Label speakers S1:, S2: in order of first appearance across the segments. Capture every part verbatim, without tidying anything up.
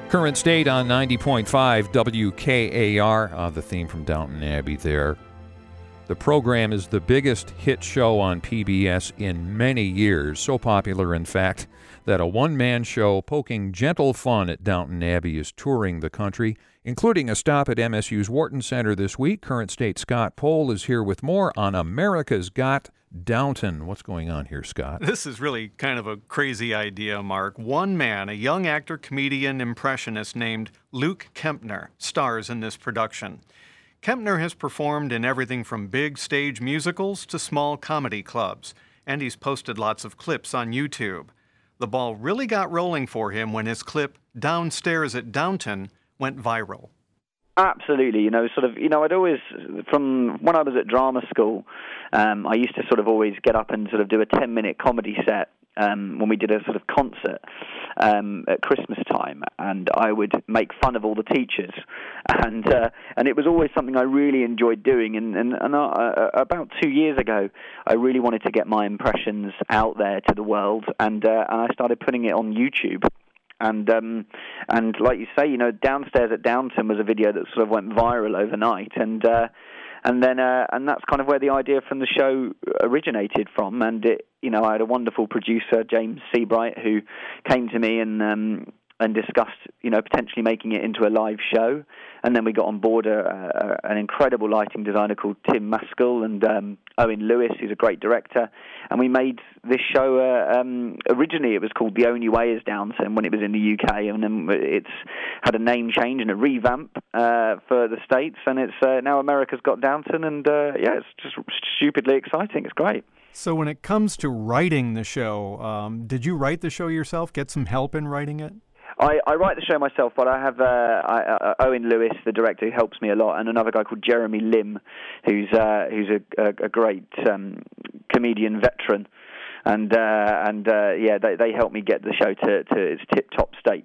S1: Current State on ninety point five W K A R, uh, the theme from Downton Abbey there. The program is the biggest hit show on P B S in many years, so popular, in fact, that a one-man show poking gentle fun at Downton Abbey is touring the country, including a stop at M S U's Wharton Center this week. Current State Scott Pohl is here with more on America's Got Downton. What's going on here, Scott?
S2: This is really kind of a crazy idea, Mark. One man, a young actor, comedian, impressionist named Luke Kempner, stars in this production. Kempner has performed in everything from big stage musicals to small comedy clubs, and he's posted lots of clips on YouTube. The ball really got rolling for him when his clip, Downstairs at Downton, went viral.
S3: Absolutely. You know, sort of, you know, I'd always, from when I was at drama school, um, I used to sort of always get up and sort of do a ten-minute comedy set um, when we did a sort of concert um, at Christmas time, and I would make fun of all the teachers, and uh, and it was always something I really enjoyed doing. And and, and uh, about two years ago, I really wanted to get my impressions out there to the world, and uh, and I started putting it on YouTube. And um, and like you say, you know, Downstairs at Downton was a video that sort of went viral overnight, and uh, and then uh, and that's kind of where the idea from the show originated from. And it, you know, I had a wonderful producer, James Seabright, who came to me and um, and discussed, you know, potentially making it into a live show. And then we got on board a, a, an incredible lighting designer called Tim Maskell and um, Owen Lewis, who's a great director. And we made this show, uh, um, originally it was called The Only Way is Downton when it was in the U K, and then it's had a name change and a revamp uh, for the States, and it's uh, now America's Got Downton, and uh, yeah, it's just stupidly exciting. It's great.
S4: So when it comes to writing the show, um, did you write the show yourself, get some help in writing it?
S3: I, I write the show myself, but I have uh, I, uh, Owen Lewis, the director, who helps me a lot, and another guy called Jeremy Lim, who's uh, who's a, a, a great um, comedian veteran, and uh, and uh, yeah, they they help me get the show to, to its tip-top state.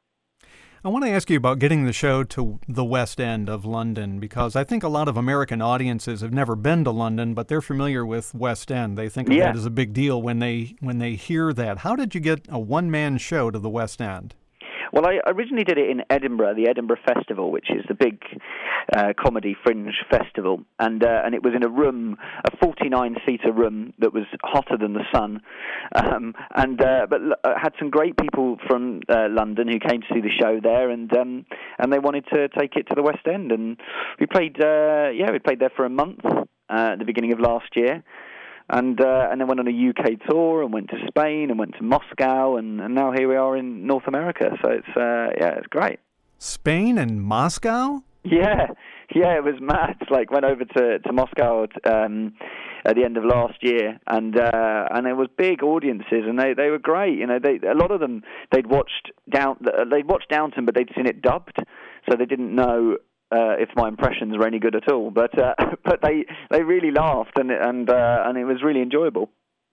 S4: I want to ask you about getting the show to the West End of London, because I think a lot of American audiences have never been to London, but they're familiar with West End. They think of
S3: yeah.
S4: that as a big deal when they when they hear that. How did you get a one-man show to the West End?
S3: Well, I originally did it in Edinburgh, the Edinburgh Festival, which is the big uh, comedy fringe festival, and uh, and it was in a room, a forty-nine seater room that was hotter than the sun, um, and uh, but uh, had some great people from uh, London who came to see the show there, and um, and they wanted to take it to the West End, and we played, uh, yeah, we played there for a month uh, at the beginning of last year. And uh, and then went on a U K tour and went to Spain and went to Moscow, and, and now here we are in North America. So it's uh, yeah, it's great.
S4: Spain and Moscow?
S3: Yeah, yeah, it was mad. Like went over to to Moscow um, at the end of last year, and uh, and there was big audiences, and they, they were great. You know, they a lot of them they'd watched down they'd watched Downton, but they'd seen it dubbed, so they didn't know Uh, if my impressions were any good at all, but uh, but they they really laughed, and and uh, and it was really enjoyable.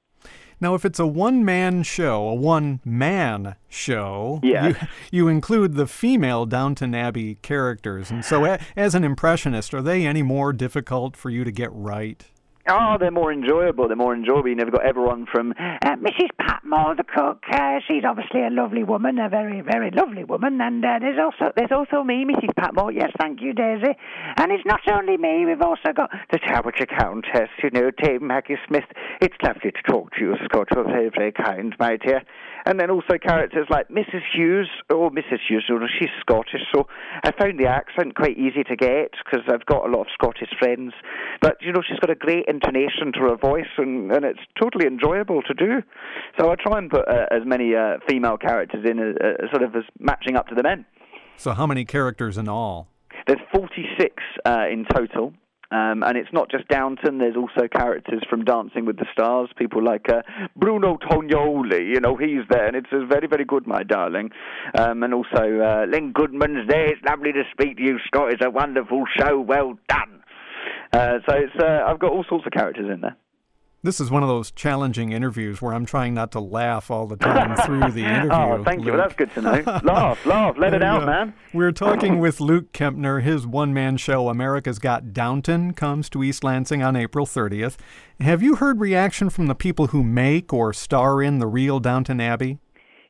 S4: Now, if it's a one-man show, a one-man show,
S3: yeah.
S4: you, you include the female Downton Abbey characters, and so a, as an impressionist, are they any more difficult for you to get right?
S3: Oh, they're more enjoyable. They're more enjoyable. You never got everyone from uh, Missus Patmore, the cook. Uh, she's obviously a lovely woman, a very, very lovely woman. And uh, there's also there's also me, Missus Patmore. Yes, thank you, Daisy. And it's not only me. We've also got the Dowager Countess, you know, Dame Maggie Smith. It's lovely to talk to you, Scott. You're very, very kind, my dear. And then also characters like Missus Hughes, or Missus Hughes, you know, she's Scottish, so I found the accent quite easy to get because I've got a lot of Scottish friends. But, you know, she's got a great intonation to her voice, and, and it's totally enjoyable to do. So I try and put uh, as many uh, female characters in as uh, sort of as matching up to the men.
S4: So how many characters in all?
S3: There's forty-six uh, in total. Um, and it's not just Downton, there's also characters from Dancing with the Stars, people like uh, Bruno Tonioli, you know, he's there, and it's uh, very, very good, my darling. Um, and also uh, Lynn Goodman's there, it's lovely to speak to you, Scott, it's a wonderful show, well done. Uh, so it's uh, I've got all sorts of characters in there.
S4: This is one of those challenging interviews where I'm trying not to laugh all the time through the interview.
S3: Oh, thank
S4: Luke.
S3: you. Well, that's good to know. Laugh, laugh, let it out, man.
S4: We're talking with Luke Kempner. His one-man show, America's Got Downton, comes to East Lansing on April thirtieth. Have you heard reaction from the people who make or star in the real Downton Abbey?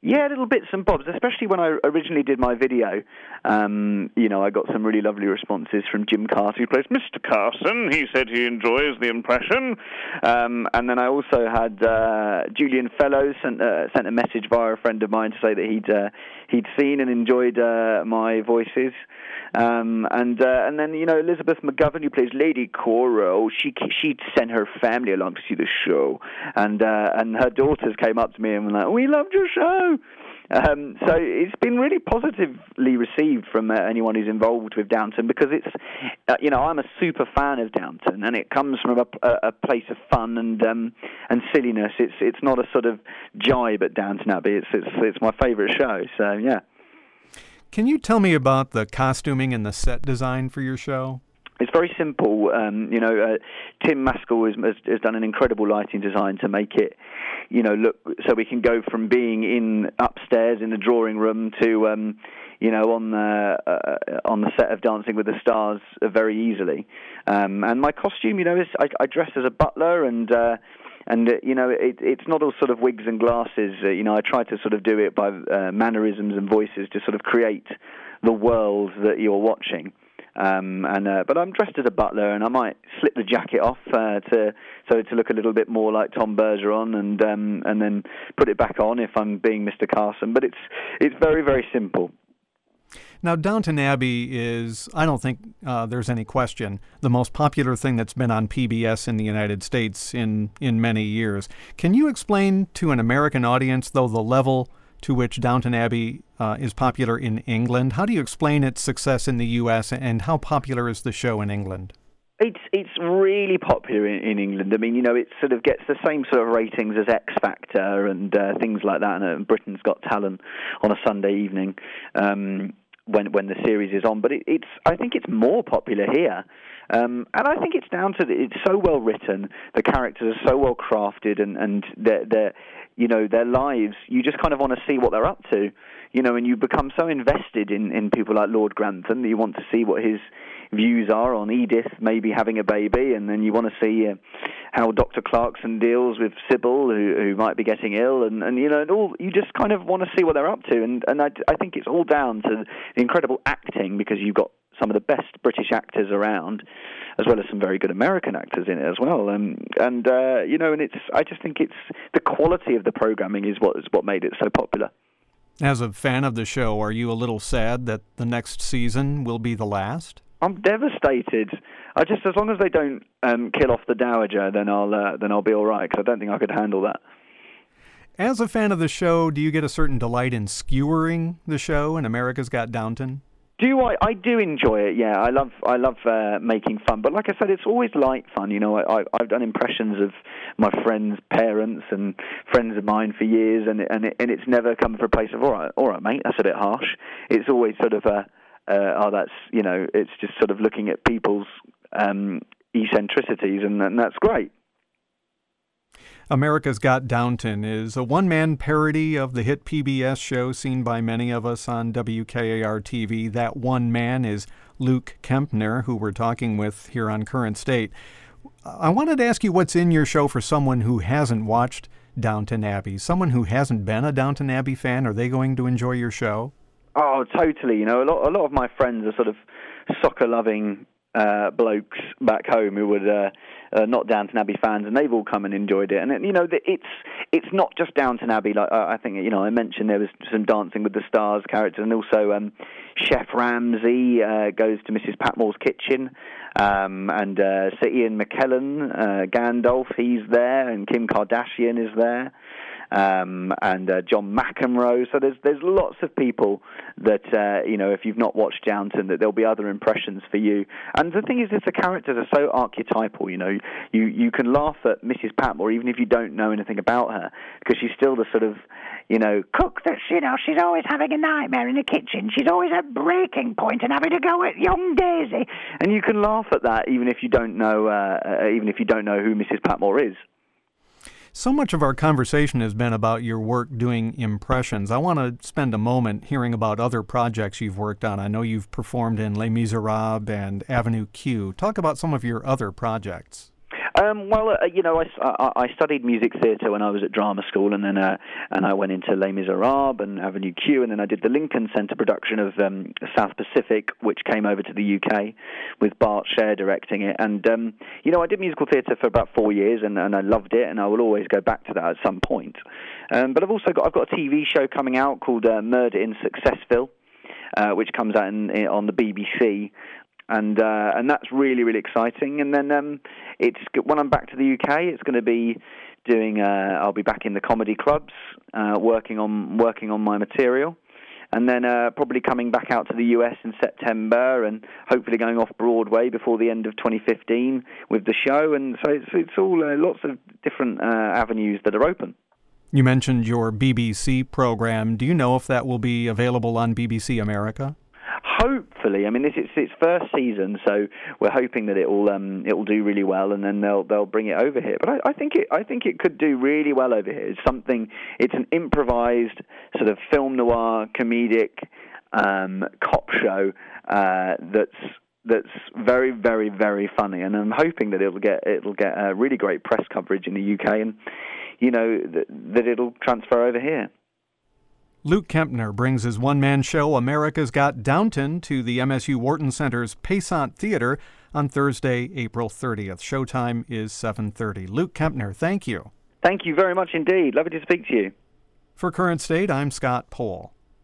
S3: Yeah, little bits and bobs, especially when I originally did my video. Um, you know, I got some really lovely responses from Jim Carson, who plays Mister Carson. He said he enjoys the impression. Um, and then I also had uh, Julian Fellows sent, uh, sent a message via a friend of mine to say that he'd uh, he'd seen and enjoyed uh, my voices. Um, and uh, and then, you know, Elizabeth McGovern, who plays Lady Cora, oh, she she'd sent her family along to see the show, and uh, and her daughters came up to me and were like, "We loved your show." Um, so it's been really positively received from uh, anyone who's involved with Downton, because it's, uh, you know, I'm a super fan of Downton, and it comes from a, a, a place of fun and um, and silliness. It's it's not a sort of jibe at Downton Abbey. It's it's it's my favourite show. So yeah.
S4: Can you tell me about the costuming and the set design for your show?
S3: It's very simple. Um, you know, uh, Tim Maskell has, has, has done an incredible lighting design to make it, you know, look so we can go from being in upstairs in the drawing room to, um, you know, on the uh, on the set of Dancing with the Stars uh, very easily. Um, and my costume, you know, is I, I dress as a butler, and uh, and uh, you know, it, it's not all sort of wigs and glasses. Uh, you know, I try to sort of do it by uh, mannerisms and voices to sort of create the world that you're watching. Um, and uh, but I'm dressed as a butler, and I might slip the jacket off uh, to so to look a little bit more like Tom Bergeron, and um, and then put it back on if I'm being Mister Carson. But it's it's very very simple.
S4: Now, Downton Abbey is, I don't think uh, there's any question, the most popular thing that's been on P B S in the United States in in many years. Can you explain to an American audience, though, the level to which Downton Abbey uh, is popular in England? How do you explain its success in the U S, and how popular is the show in England?
S3: It's it's really popular in, in England. I mean, you know, it sort of gets the same sort of ratings as X Factor and uh, things like that, and uh, Britain's Got Talent on a Sunday evening um, when when the series is on. But it, it's I think it's more popular here. Um, and I think it's down to the, it's so well written. The characters are so well crafted, and and they're, they're you know, their lives. You just kind of want to see what they're up to, you know, and you become so invested in, in people like Lord Grantham that you want to see what his views are on Edith maybe having a baby, and then you want to see uh, how Doctor Clarkson deals with Sybil, who who might be getting ill, and, and you know, and all you just kind of want to see what they're up to, and and I, I think it's all down to the incredible acting, because you've got some of the best British actors around, as well as some very good American actors in it as well. Um, and, uh, you know, and it's, I just think it's, the quality of the programming is what is what made it so popular.
S4: As a fan of the show, are you a little sad that the next season will be the last?
S3: I'm devastated. I just, as long as they don't um, kill off the Dowager, then I'll, uh, then I'll be all right, because I don't think I could handle that.
S4: As a fan of the show, do you get a certain delight in skewering the show in America's Got Downton?
S3: Do I? I do enjoy it. Yeah, I love I love uh, making fun. But like I said, it's always light fun. You know, I, I've done impressions of my friends' parents and friends of mine for years, and and it, and it's never come from a place of all right, all right, mate, that's a bit harsh. It's always sort of a uh, oh, that's, you know, it's just sort of looking at people's um, eccentricities, and, and that's great.
S4: America's Got Downton is a one-man parody of the hit P B S show seen by many of us on W K A R T V. That one man is Luke Kempner, who we're talking with here on Current State. I wanted to ask you what's in your show for someone who hasn't watched Downton Abbey, someone who hasn't been a Downton Abbey fan. Are they going to enjoy your show?
S3: Oh, totally. You know, a lot, a lot of my friends are sort of soccer-loving uh, blokes back home who would uh, uh, not Downton Abbey fans, and they've all come and enjoyed it. And you know, it's it's not just Downton Abbey. Like I think, you know, I mentioned there was some Dancing with the Stars characters, and also um, Chef Ramsay uh, goes to Missus Patmore's kitchen, um, and uh, Sir Ian McKellen, uh, Gandalf, he's there, and Kim Kardashian is there. Um, and uh, John McEnroe. So there's there's lots of people that, uh, you know, if you've not watched Downton, that there'll be other impressions for you. And the thing is, is the characters are so archetypal, you know. You, you can laugh at Missus Patmore even if you don't know anything about her, because she's still the sort of, you know, cook that's, you know, she's always having a nightmare in the kitchen. She's always at breaking point and having to go at young Daisy. And you can laugh at that even if you don't know, uh, uh, even if you don't know who Missus Patmore is.
S4: So much of our conversation has been about your work doing impressions. I want to spend a moment hearing about other projects you've worked on. I know you've performed in Les Miserables and Avenue Q. Talk about some of your other projects.
S3: Um, well, uh, you know, I, I, I studied music theatre when I was at drama school, and then uh, and I went into Les Miserables and Avenue Q, and then I did the Lincoln Center production of um, South Pacific, which came over to the U K with Bart Sher directing it. And um, you know, I did musical theatre for about four years, and, and I loved it, and I will always go back to that at some point. Um, but I've also got I've got a T V show coming out called uh, Murder in Successville, uh, which comes out in, in, on the B B C. And uh, and that's really, really exciting. And then um, it's when I'm back to the U K, it's going to be doing. Uh, I'll be back in the comedy clubs, uh, working on working on my material, and then uh, probably coming back out to the U S in September, and hopefully going off Broadway before the end of twenty fifteen with the show. And so it's it's all uh, lots of different uh, avenues that are open.
S4: You mentioned your B B C program. Do you know if that will be available on B B C America?
S3: Hopefully, I mean this is its first season, so we're hoping that it will um, it will do really well, and then they'll they'll bring it over here. But I, I think it I think it could do really well over here. It's something. It's an improvised sort of film noir comedic um, cop show uh, that's that's very very very funny, and I'm hoping that it'll get it'll get uh, really great press coverage in the U K, and you know that, that it'll transfer over here.
S4: Luke Kempner brings his one-man show America's Got Downton to the M S U Wharton Center's Paysant Theater on Thursday, April thirtieth. Showtime is seven thirty. Luke Kempner, thank you.
S3: Thank you very much indeed. Lovely to speak to you.
S4: For Current State, I'm Scott Pohl.